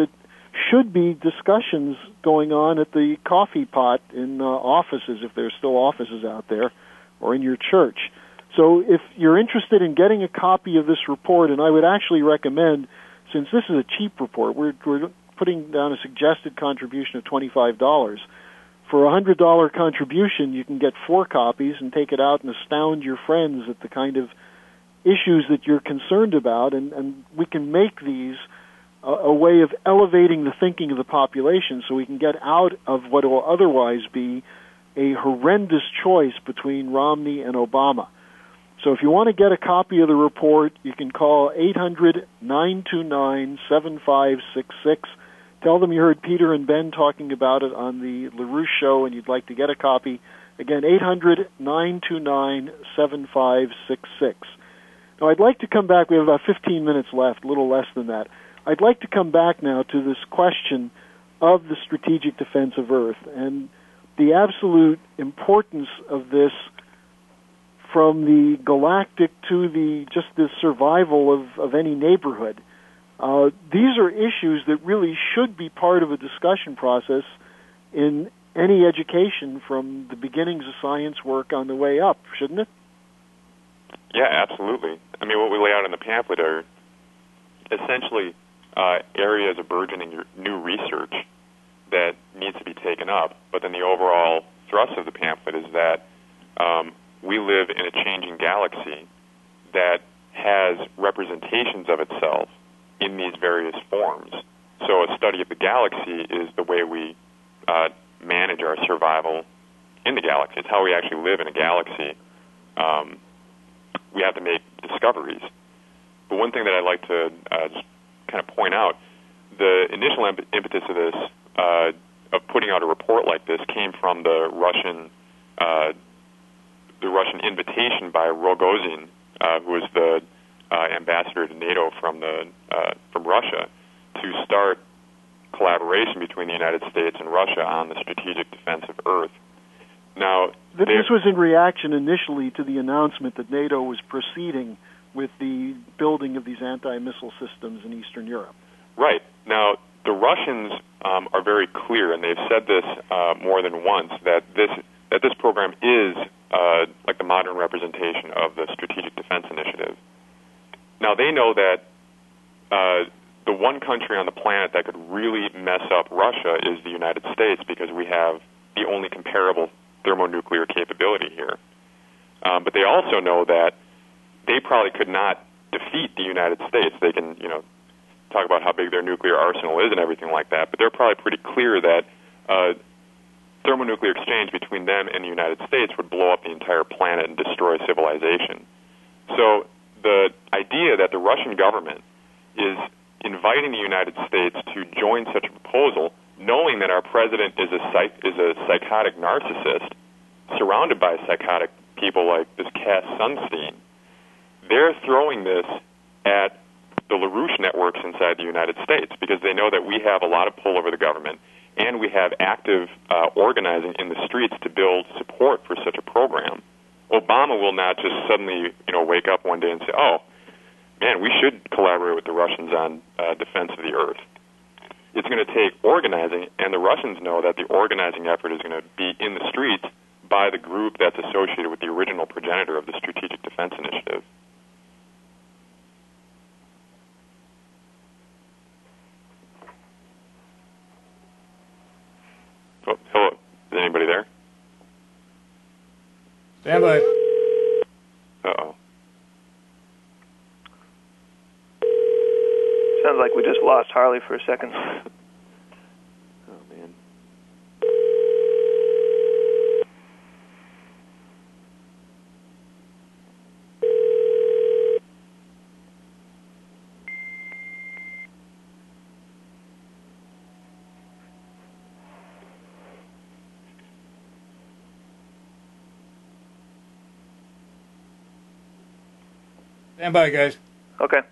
S1: should be discussions going on at the coffee pot in offices, if there's still offices out there, or in your church. So if you're interested in getting a copy of this report, and I would actually recommend, since this is a cheap report, we're putting down a suggested contribution of $25. For a $100 contribution, you can get 4 copies and take it out and astound your friends at the kind of issues that you're concerned about, and we can make these a way of elevating the thinking of the population so we can get out of what will otherwise be a horrendous choice between Romney and Obama. So if you want to get a copy of the report, you can call 800-929-7566. Tell them you heard Peter and Ben talking about it on the LaRouche Show and you'd like to get a copy. Again, 800-929-7566. Now, I'd like to come back. We have about 15 minutes left, a little less than that. I'd like to come back now to this question of the strategic defense of Earth and the absolute importance of this from the galactic to the survival of any neighborhood. These are issues that really should be part of a discussion process in any education from the beginnings of science work on the way up, shouldn't it?
S3: Yeah, absolutely. I mean, what we lay out in the pamphlet are essentially areas of burgeoning new research that needs to be taken up. But then the overall thrust of the pamphlet is that we live in a changing galaxy that has representations of itself in these various forms. So a study of the galaxy is the way we manage our survival in the galaxy. It's how we actually live in a galaxy. We have to make discoveries. But one thing that I'd like to just kind of point out, the initial impetus of this, of putting out a report like this, came from the Russian invitation by Rogozin, who was the ambassador to NATO from Russia, to start collaboration between the United States and Russia on the strategic defense of Earth. Now,
S1: this was in reaction initially to the announcement that NATO was proceeding with the building of these anti-missile systems in Eastern Europe.
S3: Right. Now, the Russians are very clear, and they've said this more than once, that this program is like the modern representation of the Strategic Defense Initiative. Now, they know that the one country on the planet that could really mess up Russia is the United States, because we have the only comparable thermonuclear capability here. But they also know that they probably could not defeat the United States. They can, talk about how big their nuclear arsenal is and everything like that, but they're probably pretty clear that thermonuclear exchange between them and the United States would blow up the entire planet and destroy civilization. So the idea that the Russian government is inviting the United States to join such a proposal, knowing that our president is a psychotic narcissist surrounded by psychotic people like this Cass Sunstein, they're throwing this at the LaRouche networks inside the United States, because they know that we have a lot of pull over the government, and we have active organizing in the streets to build support for such a program. Obama will not just suddenly, wake up one day and say, "Oh, man, we should collaborate with the Russians on defense of the Earth." It's going to take organizing, and the Russians know that the organizing effort is going to be in the streets by the group that's associated with the original progenitor of the Strategic Defense Initiative. Oh, hello. Is anybody there?
S4: Stand by.
S3: Uh-oh.
S2: Sounds like we just lost Harley for a second.
S3: Oh, man.
S4: Stand by, guys.
S2: Okay.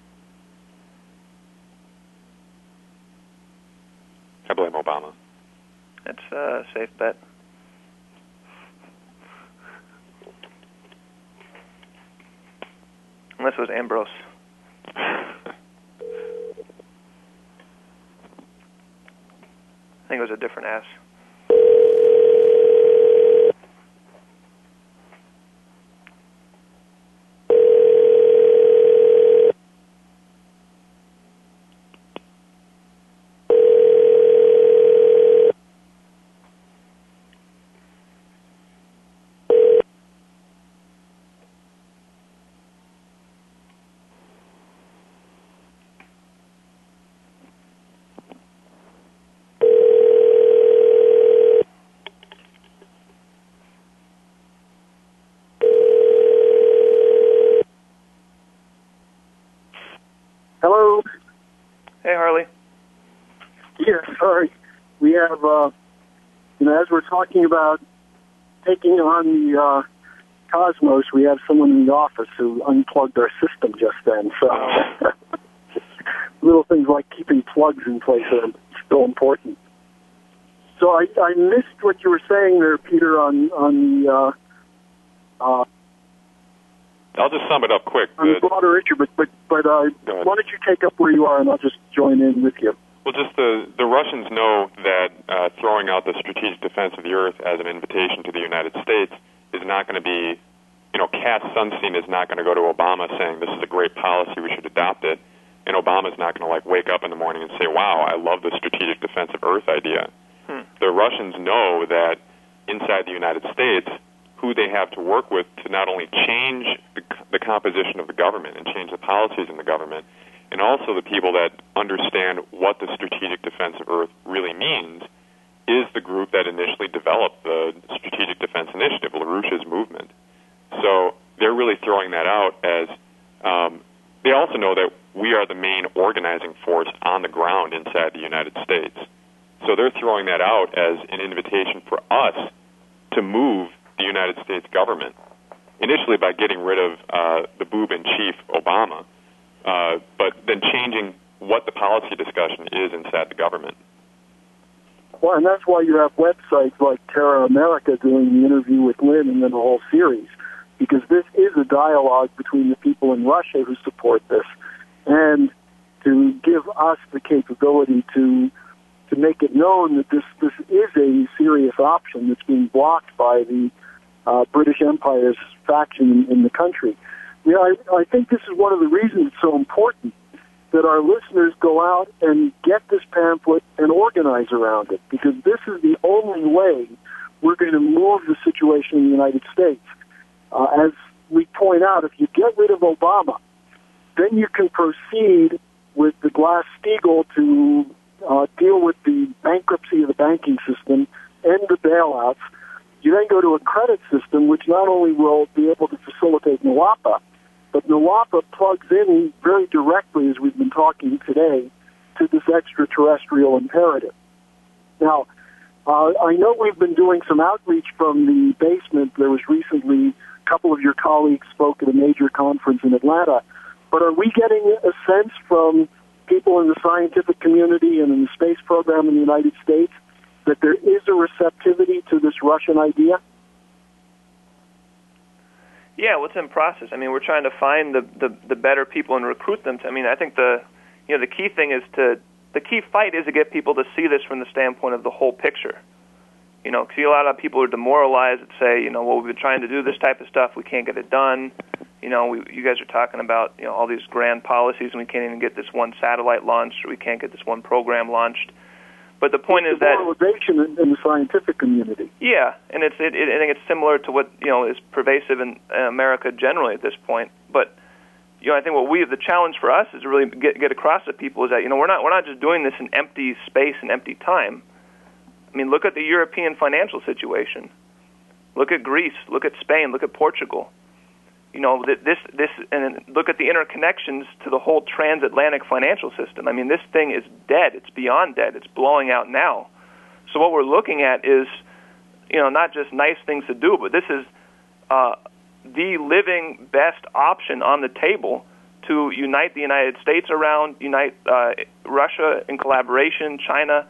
S3: I blame Obama.
S2: It's a safe bet. Unless it was Ambrose. I think it was a different ass.
S1: Hello.
S2: Hey, Harley.
S1: Yeah, sorry. We have, as we're talking about taking on the Cosmos, we have someone in the office who unplugged our system just then. So little things like keeping plugs in place are still important. So I missed what you were saying there, Peter, on the
S3: I'll just sum it up quick.
S1: on the broader issue, but why don't you take up where you are, and I'll just join in with you.
S3: Well, just the Russians know that throwing out the strategic defense of the Earth as an invitation to the United States is not going to be, Cass Sunstein is not going to go to Obama saying this is a great policy, we should adopt it, and Obama's not going to wake up in the morning and say, wow, I love the strategic defense of Earth idea. The Russians know that inside the United States, who they have to work with to not only change the composition of the government and change the policies in the government, and also the people that understand what the strategic defense of Earth really means, is the group that initially developed the Strategic Defense Initiative, LaRouche's movement. So they're really throwing that out as they also know that we are the main organizing force on the ground inside the United States. So they're throwing that out as an invitation for us to move the United States government, initially by getting rid of the boob-in-chief, Obama, but then changing what the policy discussion is inside the government.
S1: Well, and that's why you have websites like Terra America doing the interview with Lynn and then a whole series, because this is a dialogue between the people in Russia who support this, and to give us the capability to make it known that this is a serious option that's being blocked by the British Empire's faction in the country. I think this is one of the reasons it's so important that our listeners go out and get this pamphlet and organize around it, because this is the only way we're going to move the situation in the United States. As we point out, if you get rid of Obama, then you can proceed with the Glass-Steagall to deal with the bankruptcy of the banking system, end the bailouts. You then go to a credit system, which not only will be able to facilitate NWAPA, but NWAPA plugs in very directly, as we've been talking today, to this extraterrestrial imperative. Now, I know we've been doing some outreach from the basement. There was recently a couple of your colleagues spoke at a major conference in Atlanta. But are we getting a sense from people in the scientific community and in the space program in the United States that there is a receptivity to this Russian idea?
S2: Yeah, well, it's in process. I mean, we're trying to find the better people and recruit them. I think the key thing is the key fight is to get people to see this from the standpoint of the whole picture. Because a lot of people are demoralized and say, well, we've been trying to do this type of stuff, we can't get it done. You guys are talking about all these grand policies, and we can't even get this one satellite launched, or we can't get this one program launched. But the point is that
S1: demoralization in the scientific community.
S2: Yeah, and I think it's similar to what is pervasive in America generally at this point. But I think the challenge for us is to really get across to people is that we're not just doing this in empty space and empty time. I mean, look at the European financial situation. Look at Greece. Look at Spain. Look at Portugal. This and look at the interconnections to the whole transatlantic financial system. I mean, this thing is dead. It's beyond dead. It's blowing out now. So what we're looking at is, not just nice things to do, but this is the living best option on the table to unite the United States around, unite Russia in collaboration, China,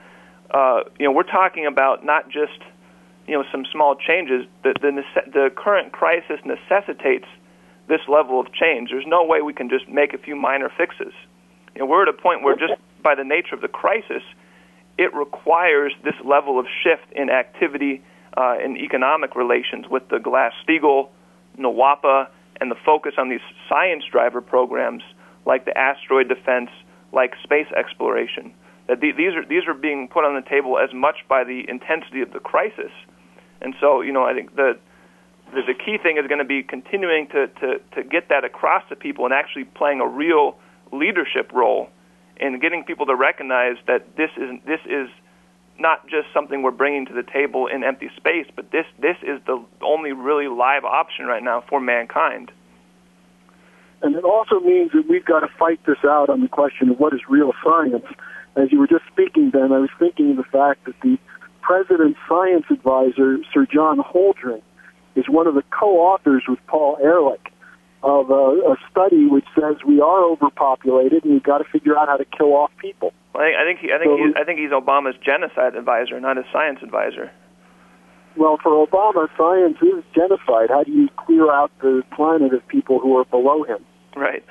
S2: we're talking about not just some small changes. The current crisis necessitates this level of change. There's no way we can just make a few minor fixes. We're at a point where just by the nature of the crisis, it requires this level of shift in activity in economic relations with the Glass-Steagall, NWAPA, and the focus on these science driver programs like the asteroid defense, like space exploration. That these are being put on the table as much by the intensity of the crisis. And so, I think the key thing is going to be continuing to get that across to people and actually playing a real leadership role in getting people to recognize that this is not just something we're bringing to the table in empty space, but this is the only really live option right now for mankind.
S1: And it also means that we've got to fight this out on the question of what is real science. As you were just speaking, Ben, I was thinking of the fact that the President's science advisor, Sir John Holdren, is one of the co-authors with Paul Ehrlich of a study which says we are overpopulated and we've got to figure out how to kill off people.
S2: I think he's Obama's genocide advisor, not his science advisor.
S1: Well, for Obama, science is genocide. How do you clear out the planet of people who are below him?
S2: Right.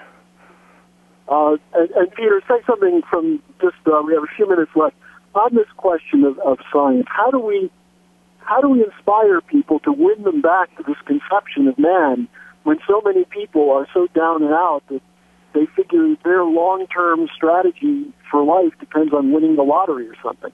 S1: And Peter, say something from just, we have a few minutes left, on this question of science. How do we inspire people to win them back to this conception of man when so many people are so down and out that they figure their long-term strategy for life depends on winning the lottery or something?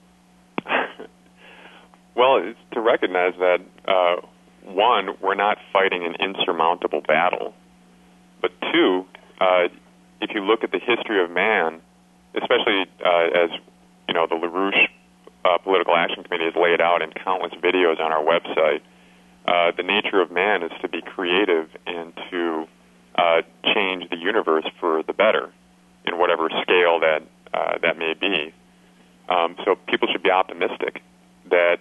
S3: Well, it's to recognize that, one, we're not fighting an insurmountable battle, but two, if you look at the history of man, especially as the LaRouche Political Action Committee has laid out in countless videos on our website, the nature of man is to be creative and to change the universe for the better in whatever scale that may be. So people should be optimistic that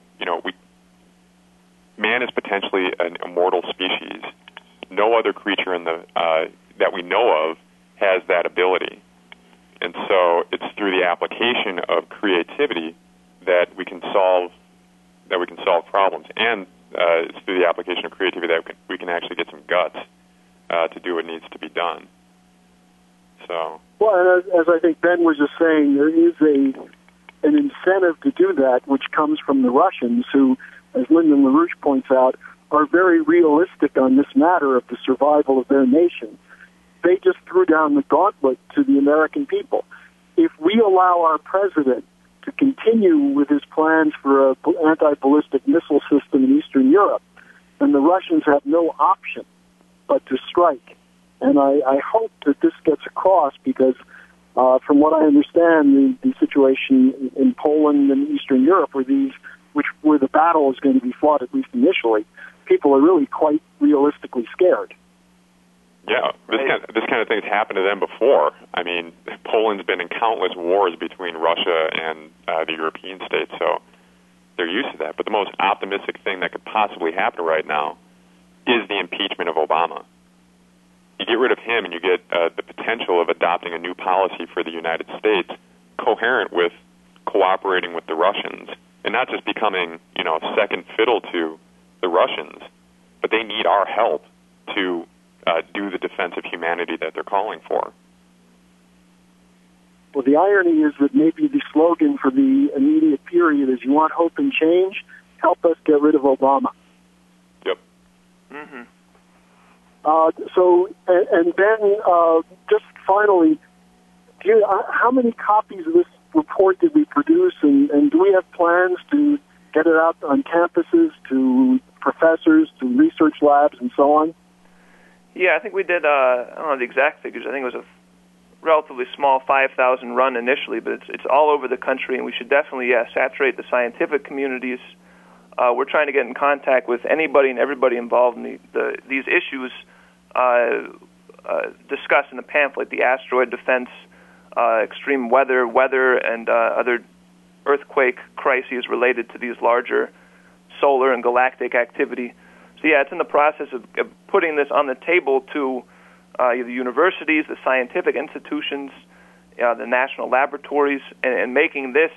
S3: man is potentially an immortal species. No other creature that we know of has that ability. And so it's through the application of creativity that we can solve problems, and it's through the application of creativity that we can actually get some guts to do what needs to be done. So,
S1: well, as I think Ben was just saying, there is an incentive to do that, which comes from the Russians, who, as Lyndon LaRouche points out, are very realistic on this matter of the survival of their nation. They just threw down the gauntlet to the American people. If we allow our president to continue with his plans for an anti-ballistic missile system in Eastern Europe, then the Russians have no option but to strike. And I hope that this gets across because, from what I understand, the situation in Poland and Eastern Europe where the battle is going to be fought, at least initially, people are really quite realistically scared.
S3: Yeah, this kind of thing has happened to them before. I mean, Poland's been in countless wars between Russia and the European states, so they're used to that. But the most optimistic thing that could possibly happen right now is the impeachment of Obama. You get rid of him and you get the potential of adopting a new policy for the United States coherent with cooperating with the Russians and not just becoming, second fiddle to the Russians, but they need our help to do the defense of humanity that they're calling for.
S1: Well, the irony is that maybe the slogan for the immediate period is, you want hope and change? Help us get rid of Obama.
S3: Yep.
S2: Mm-hmm.
S1: And then, just finally, how many copies of this report did we produce, and do we have plans to get it out on campuses, to professors, to research labs, and so on?
S2: Yeah, I think we did, I don't know the exact figures, I think it was a relatively small 5,000 run initially, but it's all over the country, and we should definitely saturate the scientific communities. We're trying to get in contact with anybody and everybody involved in these issues discussed in the pamphlet, the asteroid defense, extreme weather, and other earthquake crises related to these larger solar and galactic activity. So it's in the process of putting this on the table to the universities, the scientific institutions, the national laboratories, and making this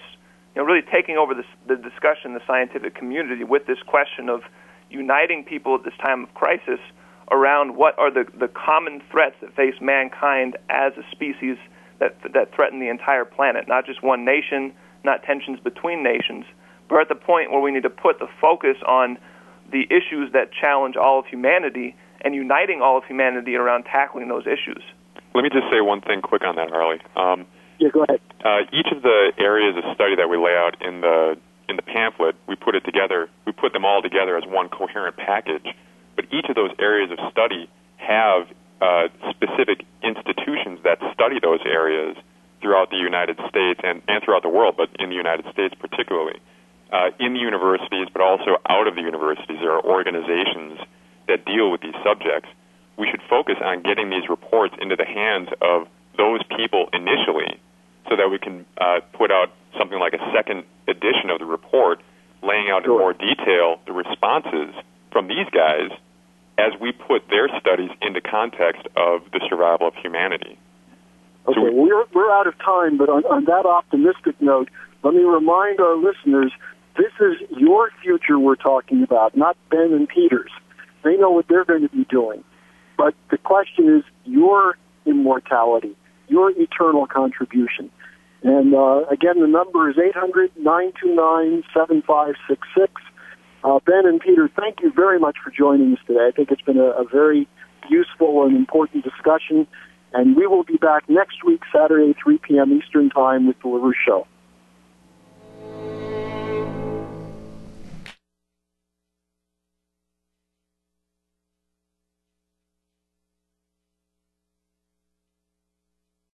S2: really taking over the discussion in the scientific community with this question of uniting people at this time of crisis around what are the common threats that face mankind as a species that threaten the entire planet, not just one nation, not tensions between nations. We're at the point where we need to put the focus on the issues that challenge all of humanity and uniting all of humanity around tackling those issues.
S3: Let me just say one thing quick on that, Harley.
S1: Yeah, go ahead.
S3: Each of the areas of study that we lay out in the pamphlet, we put them all together as one coherent package. But each of those areas of study have specific institutions that study those areas throughout the United States and throughout the world, but in the United States particularly. In the universities, but also out of the universities, there are organizations that deal with these subjects. We should focus on getting these reports into the hands of those people initially so that we can put out something like a second edition of the report laying out in more detail the responses from these guys as we put their studies into context of the survival of humanity.
S1: Okay,
S3: So
S1: we're out of time, but on that optimistic note, let me remind our listeners, this is your future we're talking about, not Ben and Peter's. They know what they're going to be doing. But the question is your immortality, your eternal contribution. And again, the number is 800-929-7566. Ben and Peter, thank you very much for joining us today. I think it's been a very useful and important discussion. And we will be back next week, Saturday, 3 p.m. Eastern Time with the LaRouche Show.